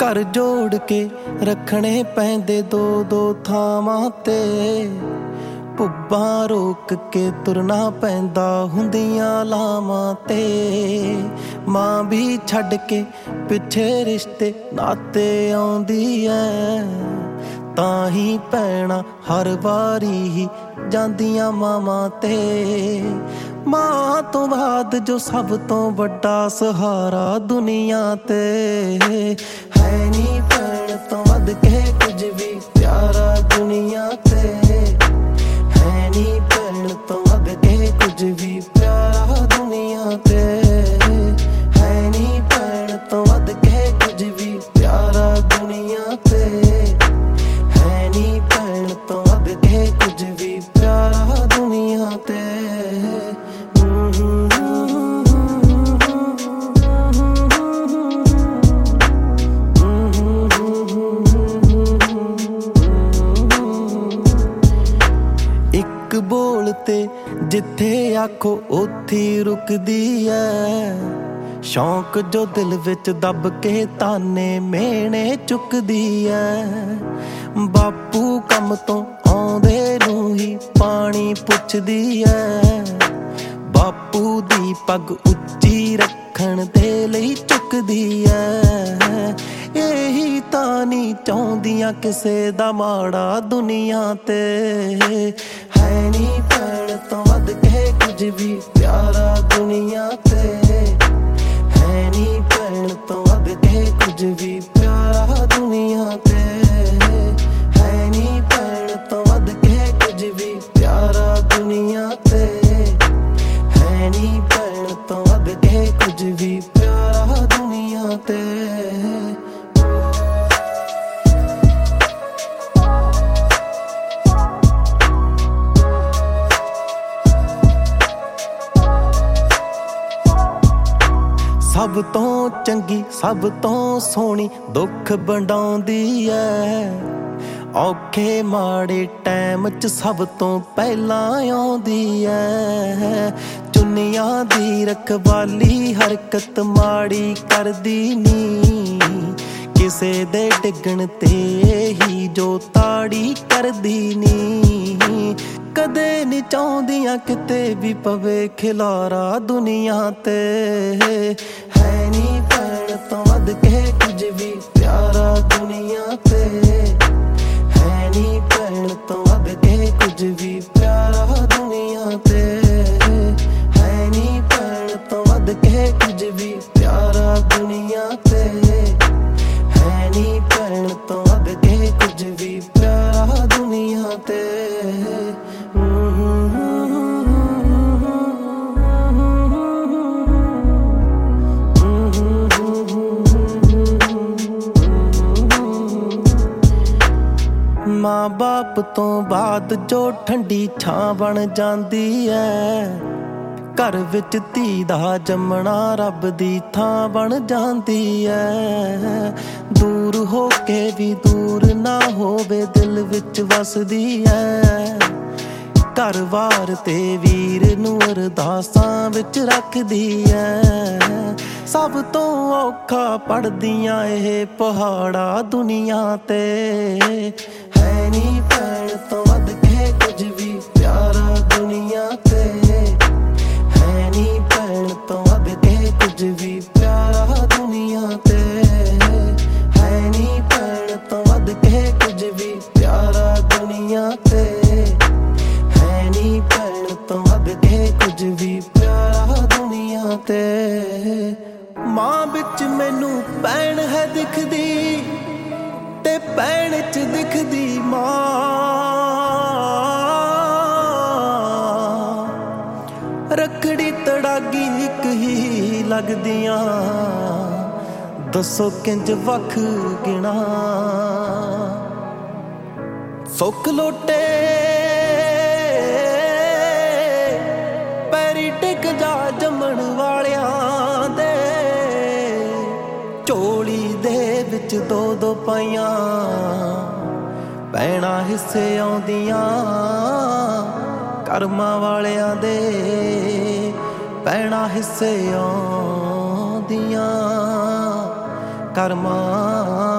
घर जोड़ के रखने पैंदे दो दो थावां ते पुब्बां रोक के तुरना पैंदा हुंदियां लावां ते मां भी छड्ड के पिछे रिश्ते नाते आउंदी ऐ तां ही भैणां हर वारी ही जांदियां मावां ते मां तो बाद जो सब तो बड़ा सहारा दुनिया ते है नी भैण तो वध के कुछ भी प्यारा दुनिया ते है नी भैण तो वध के कुछ भी प्यारा दुनिया ते है नी भैण तो वध के कुछ भी प्यारा दुनिया ते है नी भैण तो वध के कुछ भी प्यारा दुनिया ते बोल ते जिथे आखो उथे रुकदी है शौक जो दिल विच दब के ताने मेने चुकदी है बापू कम तो आउंदे नूं ही पानी पुछदी है बापू दी पग उच्ची रखण दे लई चुकदी है यही तां नहीं चाहुंदियां किसे दा माड़ा दुनिया ते है नी भैण तो वध के कुछ भी प्यारा दुनिया ते है नी भैण तो वध के कुछ भी प्यारा दुनिया ते है नी भैण तो वध के कुछ भी प्यारा दुनिया ते है नी भैण तो वध के कुछ भी प्यारा दुनिया ते सब तो चंगी सब तो सोहनी दुख वंडाउंदी ऐ औखे माड़े टैम च सब तो पहला आउंदी ऐ चुन्नियां दी रखवाली हरकत माड़ी करदी नी किसे दे डिगण ते ही जो ताड़ी करदी नी कदे नी चाहुंदियां किते भी पवे खिलारा दुनिया ते है नी भैण तो वध के कुछ भी प्यारा दुनिया ते है नी भैण तो वध के कुछ भी प्यारा दुनिया ते है नी भैण तो वध के कुछ भी प्यारा दुनिया ते है नी भैण तो वध के कुछ भी प्यारा दुनिया ते मां बाप तो बाद जो ठंडी छां बन जांदी है घर विच धी दा जमना रब दी थां बन जांदी है दूर हो के भी दूर ना होवे दिल विच वसदी है घर वार ते वीर नूं अरदासां विच रखदी है सब तो औखा पढ़दियां एह पहाड़ा दुनिया ते है नी भैण तो वध के कुछ भी प्यारा दुनिया ते है नी भैण तो वध के कुछ भी प्यारा दुनिया ते है नी भैण तो वध के कुछ भी प्यारा दुनिया ते है नी भैण तो वध के कुछ भी प्यारा दुनिया ते मां बिच मैनू भैण है दिखदी ते भैण च दिखदी मां रखड़ी तड़ागी इक ही लगदियां दसो किंज वख गिना सुख लोटे पैरी टिक जा जमण वालियां दे झोली दे विच दो दो पाइयां भैणां हिस्से आउंदियां करमां वालियां दे भैणां हिस्से आउंदियां करमां